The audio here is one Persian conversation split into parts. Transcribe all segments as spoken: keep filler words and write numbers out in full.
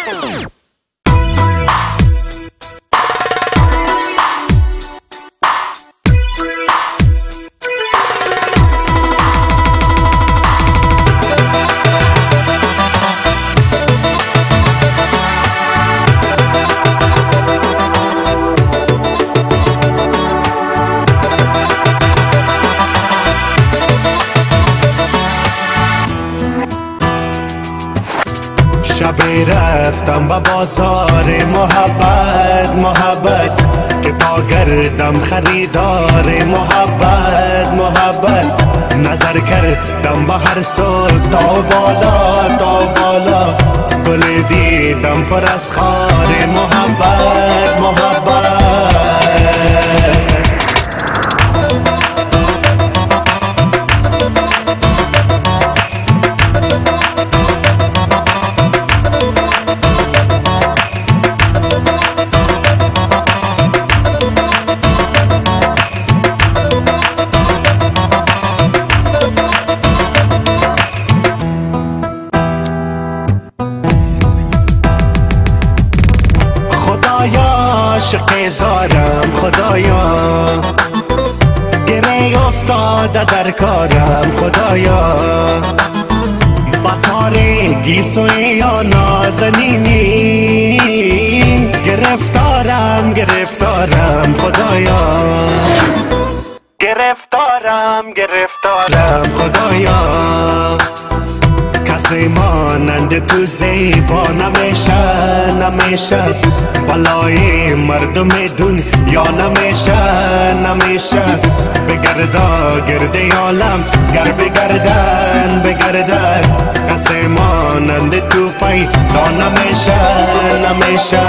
شبی رفتم به بازار محبت محبت که تا گردم خریدار محبت محبت نظر کردم به هر سو تا بالا تا بالا گل دیدم پر از خار محبت محبت عاشق زارم خدایا گره افتاده در کارم خدایا با تارگی سوی یا نازنینی گرفتارم گرفتارم خدایا گرفتارم گرفتارم خدایا کسی مانند تو زیبا نمیشه نمیشه بالای مردم دنیا نمیشه نمیشه بگردا گرد عالم گر بگردن بگردن کسی مانند تو پیدا نمیشه نمیشه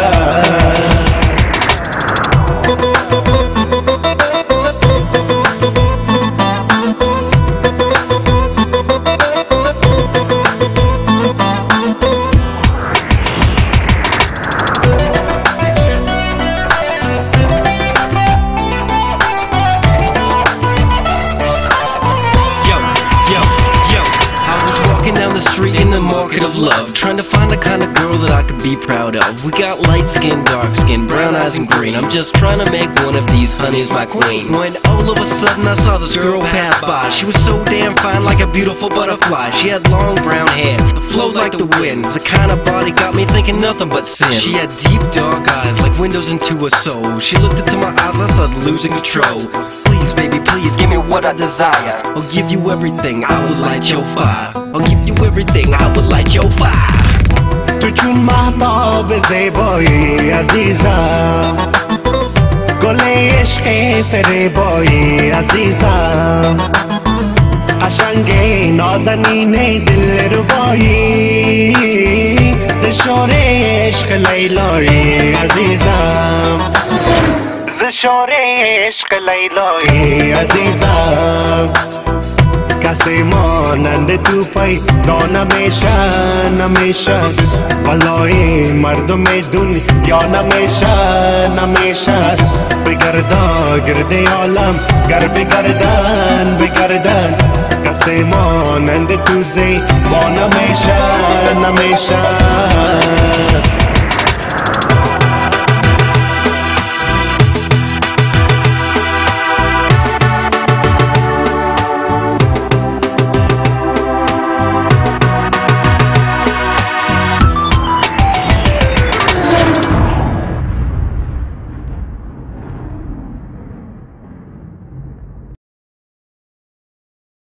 Street in the market of love, trying to find the kind of girl that I could be proud of. We got light skin, dark skin, brown eyes and green. I'm just trying to make one of these honeys my queen. When all of a sudden I saw this girl pass by. She was so damn fine, like a beautiful butterfly. She had long brown hair, flowed like the winds. The kind of body got me thinking nothing but sin. She had deep dark eyes, like windows into a soul. She looked into my eyes, I started losing control. Please baby, please give me what I desire. I'll give you everything, I will light your fire. I'll give you everything, I will light your fire. تو چون مهتاب زیبایی عزیزم گل عشق فریبایی عزیزم قشنگ نازنین دل ربایی ز شور عشق لیلایی عزیزم ز شور عشق لیلایی عزیزم کسی مانند تو پیدا نمیشه نمیشه بالای مردم دنیا نمیشه نمیشه بگردا گرد عالم گر بگردن بگردن کسی مانند تو زیبا نمیشه نمیشه